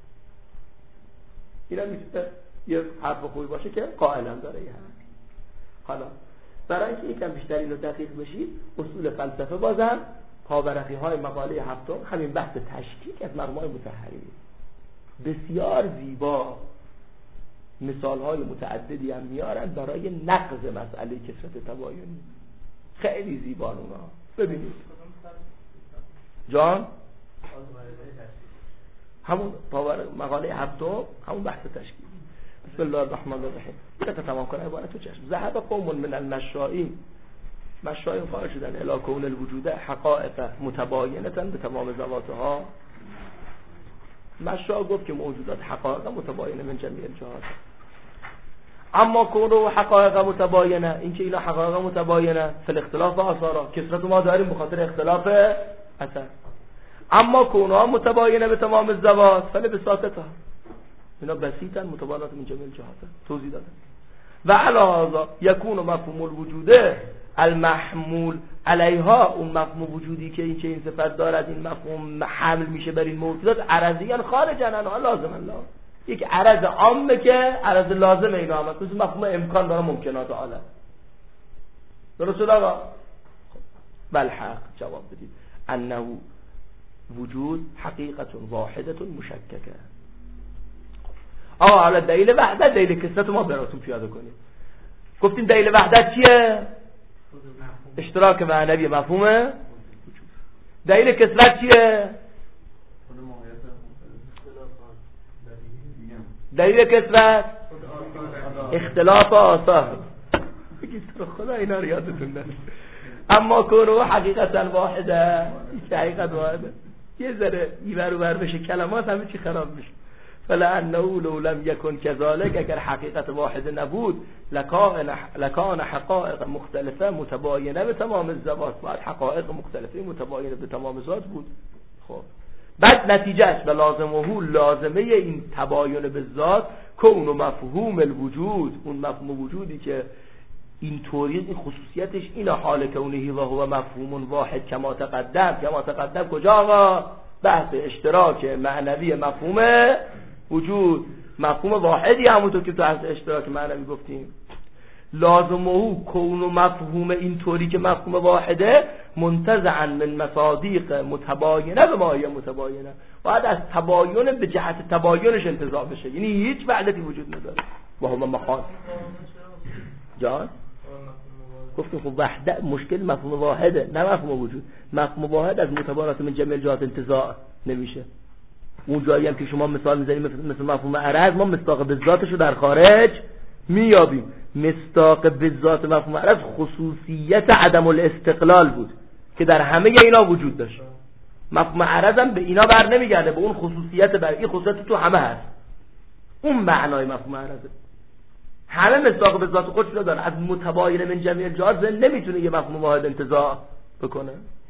اینا میتونه یه حرف خوبی باشه که قائلم داره. یه حالا برای اینکه یکم بیشتر اینو دقیق بشید اصول فلسفه بازم پاورقی های مقاله هفتم همین بحث تشکیک از مرحوم مطهری بسیار زیبا مثال های متعددی هم میارن برای نقض مسئله کثرت تباینی. خیلی زیبا اونا ببینید جان همون مقاله هفتم همون بحث تشکیل. بسم الله الرحمن الرحیم. اینو تمام کنه عبارتو چشم. ذهب قوم من المشائین، مشائین خارج شدن الی کون الوجود حقائق متباینه به تمام ذواتها. مشا گفت که موجودات حقایق متباینه من جمیع الجهات، اما کون حقایق متباینه این که اینا حقایق متباینه فل اختلاف آثارا، کثرت ما داریم به خاطر اختلاف اثر، اما کونها متباینه به تمام الذوات فل بساطتها، اینا بسیطن متباینات من جمیع الجهات. توضیح دادن و علاوه یکون مفهوم الوجود المحمول علیها، اون مفهوم وجودی که این چه این صفت دارد این مفهوم حمل میشه بر این موجودات عرضیان خارجن عنها لازم الله، یک عرض عامه که عرض لازم اینا هم مثل مفهوم امکان داره ممکنات عالم. درست شد آقا؟ بل حق جواب بدید انه وجود حقیقت واحدت مشککه. حالا دلیل وحدت دلیل کثرت ما براتون پیاده کنیم. گفتیم دلیل وحدت چیه؟ اشتراک معنوی مفهوم. دلیل کثرت چیه؟ دلیل کثرت اختلاف آثار. بگید تو خدا اینا رو یادتون نره. اما کونو حقیقتا واحده، این حقیقت واحده. یه ذره ایور و بر بشه کلمات همه چی خراب میشه. فلانه لو لم یکن کذالک، اگر حقیقت واحده نبود لکان حقائق مختلفه متباینه به تمام الذوات، باید حقائق مختلفه متباینه به تمام ذات بود. خب بعد نتیجهش و لازمه این تباین به ذات کون و مفهوم الوجود، اون مفهوم وجودی که این طوری این خصوصیتش این حال کونهی و هو مفهوم واحد کما تقدم کجا آقا؟ بحث اشتراک معنوی مفهوم وجود، مفهوم واحدی همونطور که تو از اشتراک معنوی گفتیم. لازمه کون و مفهوم این طوری که مفهوم واحده منتزعا من مصادیق متباینه به ماهی متباینه، باید از تباین به جهت تباینش انتزاع بشه، یعنی هیچ وحدتی وجود نداره. و هم مخاط جان گفتیم خب وحدت مشکل مفهوم واحده نه مفهوم وجود. مفهوم واحد از متباینات من جمیع الجهات انتزاع نمیشه. اون جایی هم که شما مثال میزنید مثل مفهوم عرض، ما مصداق به ذاتشو در خارج میابیم. مصداق به ذات مفهوم عرض خصوصیت عدم الاستقلال بود که در همه اینا وجود داشت. مفهوم عرض هم به اینا بر نمیگرده، به اون خصوصیت بر این خصوصیت تو همه هست. اون معنای مفهوم عرضه. همه مصداق به ذات خودش رو داره. از متباین من جمیع الجهات نمیتونه یه مفهوم واحد انتزاع بکنه.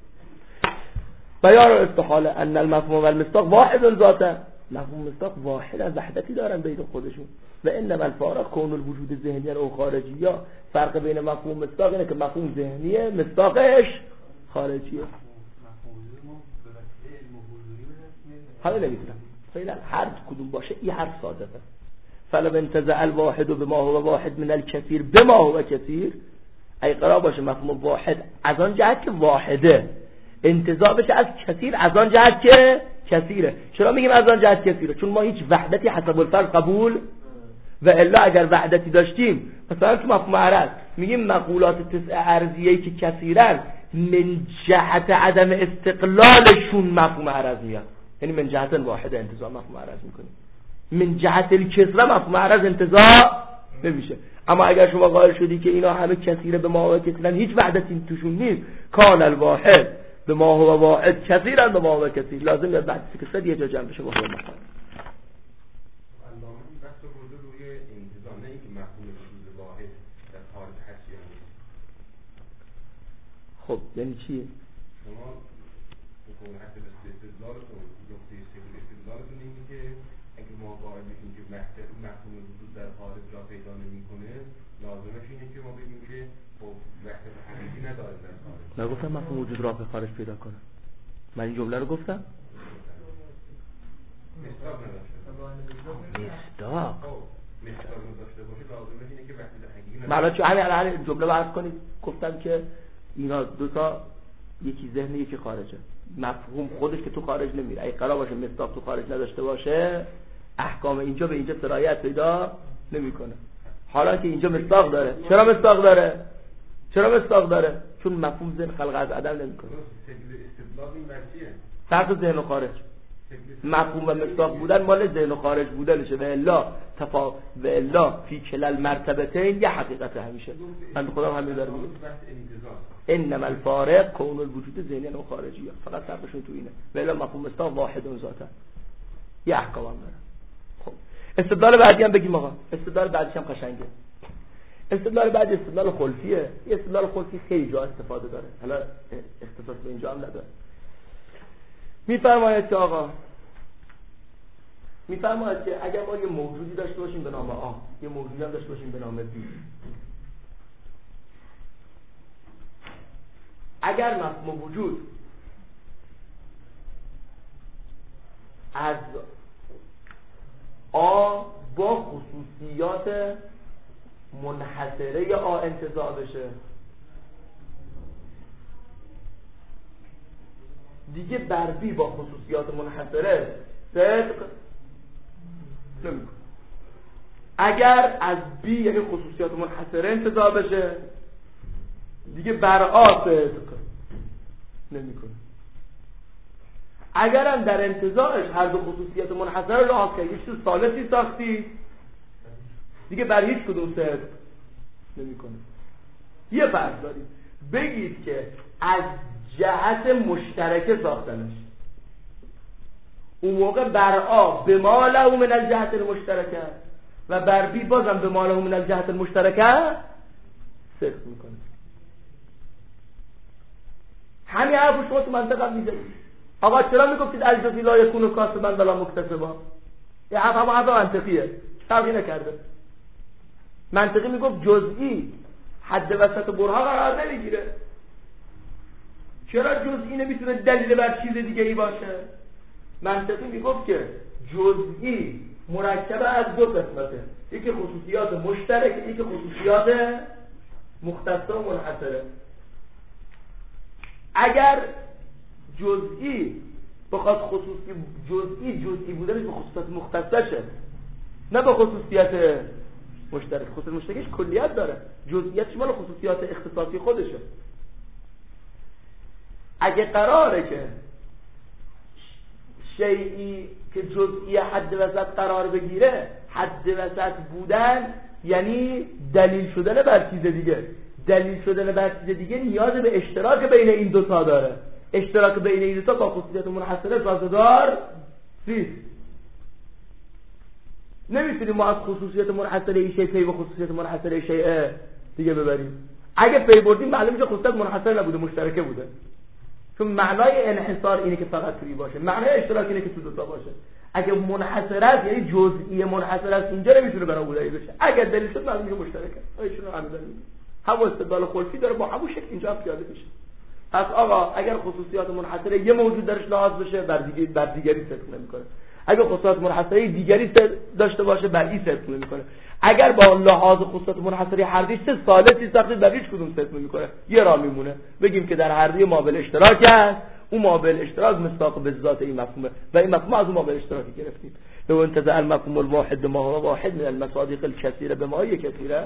بیان استحاله ان المفهوم و المصداق واحد ذاته، مفهوم مصداق واحد از وحدتی دارن بین خودشون. و انما الفارق کون الوجود ذهنی او خارجی، یا فرق بین مفهوم مصداق اینه که مفهوم ذهنیه مصداقش خارجیه. حالا نمیدونم فعلا هر کدوم باشه این حرف صادقه. فلو انتزع الواحد بما هو واحد من الكثير بما هو كثير، ای قرار باشه مفهوم واحد از آن جهت که واحده انتزاع بشه از کثیر از آن جهت که کثیره. چرا میگیم از آن جهت کثیره؟ چون ما هیچ وحدتی حسب الفرض قبول و الا اگر وحدتی داشتیم مثلا تو مفهوم عرض میگیم مقولات تسع عرضیه‌ای که کثیرن من جهت عدم استقلالشون مفهوم عرض میاد، یعنی من جهت واحده انتزاع مفهوم عرض میکنیم، من جهت الکثره مفهوم عرض انتزاع نمیشه. اما اگر شما قائل شدی که اینا همه کثیره به ما و کثیرن هیچ وحدتی توشون نیست، کان الواحد به ما هو واحد کثیرا به ما هو کثیر، لازم یاد بعد که صد یه جا جمع بشه با هم مخالف. علامه بحث برده روی انتظام، نه اینکه مفهوم وجود واحد در خارج هست یا نیست. خب یعنی چی؟ شما بکنه حتی استدلالتون نقطه استدلالتون اینه که اگه ما قائل بشیم که مفهوم وجود در خارج را پیدا نمی‌کنه، لازمش اینه که ما بگیم که خب وحدت حقیقی نداره در خارج. نگفتم مفهوم وجود را به خارج پیدا کنه. من این جمله رو گفتم؟ مصداق نداشته. مصداق. مصداق نداشته باشه لازمش اینه که وحدت حقیقی نداره. حالا چون همین جمله رو عرض کنید، گفتم که اینا دو تا یکی ذهن یکی خارجه. مفهوم خودش که تو خارج نمیره. اگه قرار باشه مصداق تو خارج نداشته باشه، احکام اینجا به اینجا سرایت پیدا نمیکنه. حالا که اینجا مصداق داره. چرا مصداق داره؟ چرا مصداق داره؟ چون مفهوم ذهن خلق از عدم نمیکنه. استدلال این برچیه؟ فرق ذهن و خارج. مفهوم و مصداق بودن مال ذهن و خارج بودنشه. و الا فی کلال مرتبتین یه حقیقت همیشه. من خودم همین دارم میگم. انما الفارق کون الوجود ذهنی و خارجی. فقط فرقشون تو اینه. و الا مفهوم مصداق واحد ذاتا. یه احکام هم داره. خب استدلال بعدی هم بگیم آقا. استدلال بعدیش هم قشنگه. استدلال بعدی استدلال خلفیه. یه استدلال خلفی خیلی جا استفاده داره. حالا اختصاص به اینجا هم نداره. میفرماید که آقا میفرماید که اگر ما یه موجودی داشته باشیم به نام آ، یه موجودی هم داشته باشیم به نام بی، اگر مفهوم وجود از آ با خصوصیات منحصره آ انتزاع بشه، دیگه بر بی با خصوصیات منحصره صدق نمیکنه. اگر از بی یعنی خصوصیات منحصره انتزاع بشه، دیگه بر آ صدق نمیکنه. اگرم در انتزاعش هر دو خصوصیات منحصره رو لحاظ کنید، یه چیز ثالثی ساختی، دیگه بر هیچ کدوم صدق نمیکنه. یه فرض دارید بگید که از جهت مشترکه ساختنش، اون موقع بر آ به ما له من الجهت المشترکه و بر بی بازم به ما له من الجهت المشترکه صدق میکنه. همین حرف شما تو منطقه هم میزنید. آقا چرا میگفتید الجزئی لا یکون کاسبا ولا مکتسبا؟ یه حرف منطقیه، فرقی نکرده. منطقی میگفت جزئی حد وسط برها قرار نمیگیره. چرا جزئی نمیتونه دلیل بر چیز دیگه ای باشه؟ منطقی میگفت که جزئی مرکب از دو قسمته، یکی خصوصیات مشترک، یکی خصوصیات مختصه و منحصره. اگر جزئی بخواد جزئی بودنش به خصوصیات مختصه شه، نه به خصوصیات مشترک. خصوصیات مشترکش کلیت داره، جزئیاتش مال خصوصیات اختصاصی خودشه. اگه قراره که شیئی که جزئی حد وسط قرار بگیره، حد وسط بودن یعنی دلیل شدن بر چیز دیگه. دلیل شدن بر چیز دیگه نیاز به اشتراک بین این دو تا داره. اشتراک بین این دو تا با خصوصیت منحصره سازگار نیست. نمیتونیم ما از خصوصیت منحصره ای شی پی به خصوصیت منحصره شی دیگه ببریم. اگه پی بردیم معلومه که خصوصیت منحصره نبوده، مشترکه بوده. چون معنای انحصار اینه که فقط توی باشه، معنای اشتراک اینه که تو دوتا باشه. اگه منحصر است یعنی جزئی منحصر است، اینجا نمیتونه بنا بودایی بشه. اگر دلیل شد معلومه که مشترکه. ایشون همین دلیل. هم استدلال خلفی داره با همون شکل اینجا هم پیاده میشه. پس آقا اگر خصوصیات منحصره یه موجود درش لحاظ بشه، بر دیگری صدق نمیکنه. اگر خصوصیات منحصره دیگری داشته باشه، بر این صدق نمیکنه. اگر با لحاظ خصوصیات منحصره هر چه ثالثی ساختید، بر هیچ کدوم صدق نمیکنه. یه راه میمونه بگیم که در هر دوی مابل اشتراک هست، اون مابل اشتراک مصداق به ذات این مفهومه و این مفهوم از اون مابل اشتراکی گرفتیم. لو انتزع المفهوم الواحد بما هو واحد من المصادیق الكثيره بما هي كثيره،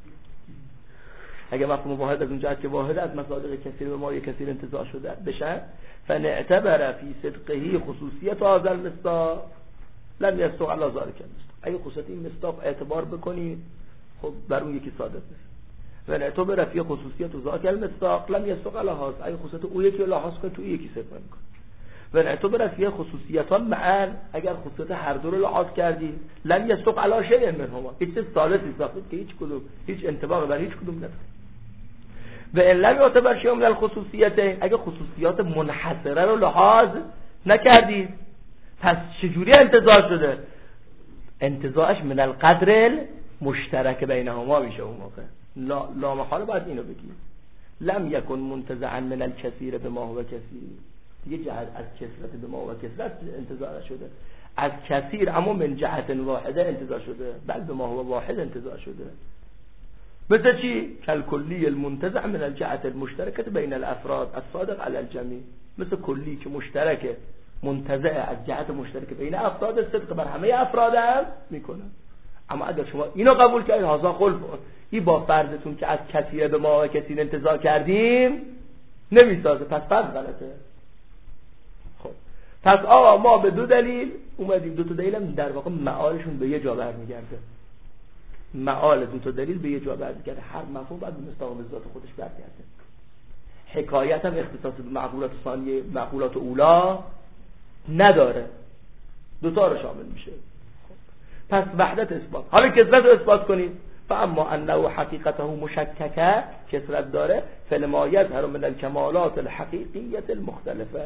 اگه مفهوم واحد از اون جهت که واحد از مصادیق کثیر به ما کثیر انتزاع شده بشه، فنعتبر فی صدقه خصوصیت هذا المصداق لم يصدق على ذلك المصداق. اگه خصوصیت این مصداق اعتبار بکنید، خب بر اون یکی صادق میشه. و تو به رفیع خصوصیت و ذات المصداق لم يسبق لحاظ، اگه خصوصیت او یکی لحاظ کنی تو یکی صفت می‌کنی. و تو به رفیع خصوصیتان معا، اگر خصوصیت هر دو رو لحاظ کردی لم يسبق علی شیء منهما، هیچ ثالثی ثابت که هیچ کدوم هیچ انطباق بر هیچ کدوم نداره. و ان لم يعتبر شیء من الخصوصیتین، اگه خصوصیات منحصره رو لحاظ نکردید پس چجوری انتزاع شده؟ انتزاعش من القدر مشترک بینهما میشه. اون موقع لا محاله باید اینو بگیم لم یکن منتزعا من الکثیر به ما هو کثیر، دیگه جهت از کثرت به ما هو کثرت انتزاع شده، از کثیر اما من جهت واحده انتزاع شده، بل به ما هو واحد انتزاع شده. مثل چی؟ کلکلی المنتزع من الجهت المشترکه بین الافراد الصادق علی الجمیع، مثل کلی که مشترکه منتزع از جهت مشترک بین افراد صدق بر همه افراد هم میکنه. اما اگر شما اینو قبول کردید هازا خلف، این با فرضتون که از کثیر به ما و کثیر انتزاع کردیم نمیسازه، پس فرض غلطه. خب پس آقا ما به دو دلیل اومدیم، دو تا دلیل هم در واقع معالشون به یه جا برمیگرده، معال دو تا دلیل به یه جا برمیگرده، هر مفهوم باید به مستقام ذات خودش برگرده. حکایت هم اختصاص به معقولات ثانیه معقولات اولا نداره، دوتا رو شامل میشه. پس وحدت اثبات. حالا کثرت رو اثبات کنید، فاما انه حقیقته مشککه، کثرت داره، فلما یظهر من الکمالات الحقیقیه المختلفه،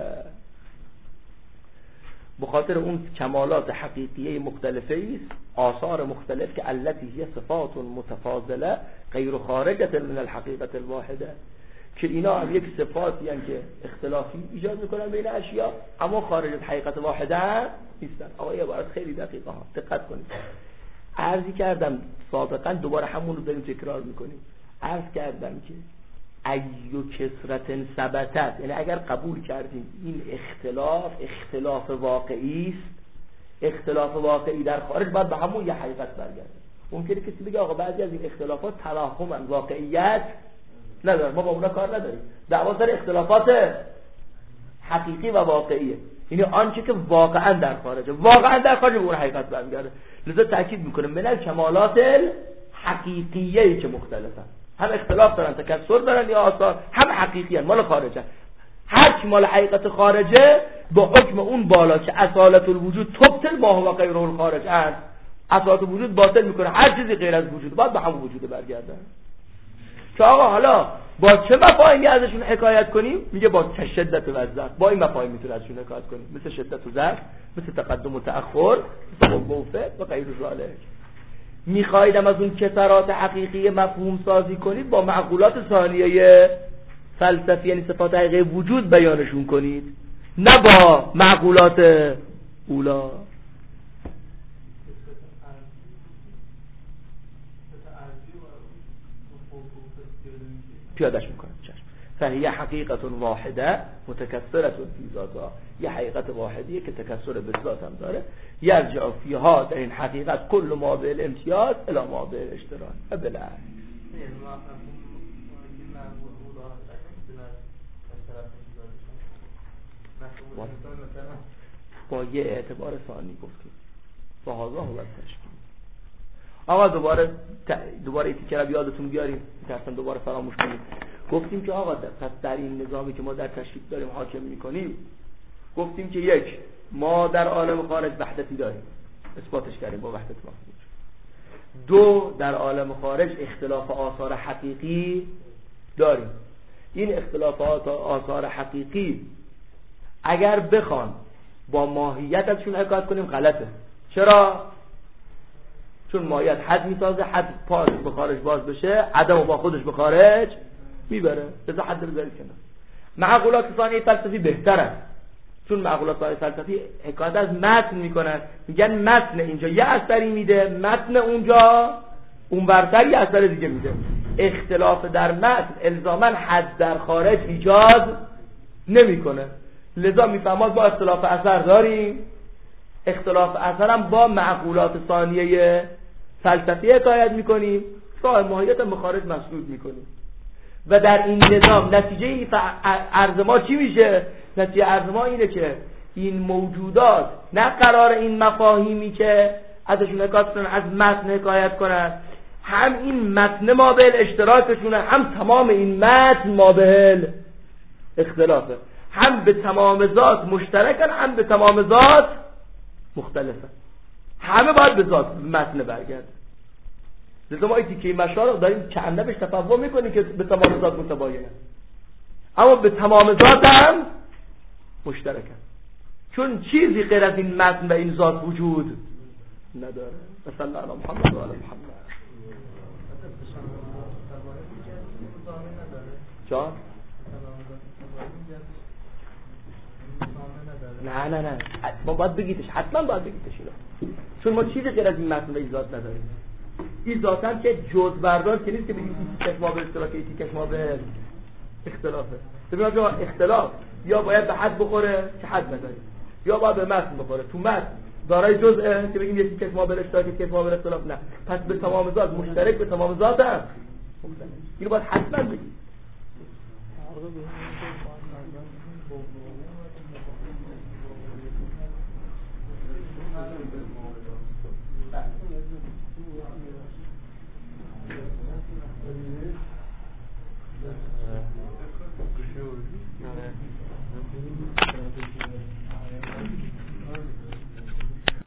بخاطر اون کمالات حقیقیه مختلفه است، آثار مختلف که التي هي صفات متفاضله غیر خارجه من الحقیقه الواحده، که اینا هم یک صفاتی هستند که اختلافی ایجاد میکنن بین اشیا اما خارج از حقیقت واحده نیستن. آقا یه عبارت خیلی دقیقه ها دقت کنید. عرضی کردم سابقا، دوباره همون رو داریم تکرار میکنیم. عرض کردم که ایو کثرت ثبتت، یعنی اگر قبول کردیم این اختلاف واقعی است، اختلاف واقعی در خارج باید به همون یه حقیقت برگرده. ممکنه کسی بگه آقا بعضی از این اختلافات تلاحمن، واقعیت نداره، ما با اونا کار نداریم، دعوا سر اختلافات حقیقی و واقعیه، یعنی آنچه که واقعا در خارجه، واقعا در خارج به اون حقیقت برمیگرده. لذا تاکید میکنه من الکمالات الحقیقیه که مختلفن، هم اختلاف دارن، تکثر دارن یا آثار، هم حقیقی ان، مال خارجه. هر کی مال حقیقت خارجه با حکم اون بالا که اصالت الوجود تبطل ما هو غیر الخارج است، اصالت الوجود باطل میکنه هر چیزی غیر از وجود، باید به همون وجود برگرده. که آقا حالا با چه مفاهیمی ازشون حکایت کنیم؟ میگه با شدت و ضعف، با این مفاهیم میتونه ازشون حکایت کنیم، مثل شدت و ضعف، مثل تقدم و تأخر، مثل موفق و غیر ذالک. میخوایدم از اون کثرات حقیقی مفهوم سازی کنید، با معقولات ثانیه فلسفی یعنی صفات حقیقی وجود بیانشون کنید، نه با معقولات اولا. پیادش میکنم چشم. فهی حقیقت واحده متکثرة فی ذاتها، یه حقیقت واحدیه که تکثر به ذات هم داره. یرجع فیها، در این حقیقت کل ما به الامتیاز الی ما به الاشتراک بله. با یه اعتبار ثانی گفتیم با هذا هو تشکیل. آقا دوباره تیکر رو یادتون بیاریم، میترسم دوباره فراموش کنیم. گفتیم که آقا پس در این نظامی که ما در تشکیل داریم حاکم میکنیم، گفتیم که یک، ما در عالم خارج وحدتی داریم، اثباتش کردیم با وحدت مفهوم. دو، در عالم خارج اختلاف آثار حقیقی داریم. این اختلافات آثار حقیقی اگر بخوان با ماهیت ازشون حکایت کنیم غلطه. چرا؟ چون ماهیت حد میسازه، حد پاس به خارج باز بشه، عدم با خودش به خارج میبره، لذا حد رو بذارید کنار. معقولات ثانیه فلسفی بهتره، چون معقولات ثانیه فلسفی حکایت از متن میکنن، میگن متن اینجا یه اثری میده، متن اونجا اون برتر یه اثر دیگه میده. اختلاف در متن الزاما حد در خارج ایجاد نمیکنه، لذا میفهماد با اختلاف اثر داریم، اختلاف اثر هم با معقولات ثانیه فلسفی حکایت میکنیم، صاحب ماهیت هم به خارج مسدود میکنیم. و در این نظام نتیجه عرض ما چی میشه؟ نتیجه عرض ما اینه که این موجودات نه قرار این مفاهیمی که ازشون حکایت کنن از متن حکایت کنن، هم این متن مابعل اشتراکشونه، هم تمام این متن مابعل اختلافه. هم به تمام ذات مشترکن، هم به تمام ذات مختلفن. همه باید به ذات متن برگرده. لذا ما این تیکه مشار رو داریم چنده بهش تفاهم میکنیم که به تمام ذات متباینه، اما به تمام ذات هم مشترکن، چون چیزی غیر از این متن و این ذات وجود نداره. صلی الله علی محمد و علی محمد. جان نه ما باید بگیدش، حتما باید بگیدش اینا، چون ما چیزی غیر از این متن و این ذات نداریم. این ذات هم که جز بردار که نیست که بگیم این تیکش ما به اصطلاح که این تیکش ما به اختلافه. ببینم جا اختلاف یا باید به حد بخوره که حد نداریم، یا باید به متن بخوره. تو متن دارای جزءه که بگیم یکی کس ما به اشتراک، یکی کس ما به اختلاف، نه. پس به تمام ذات مشترک، به تمام ذات هم مختلف. اینو باید حتما بگیم.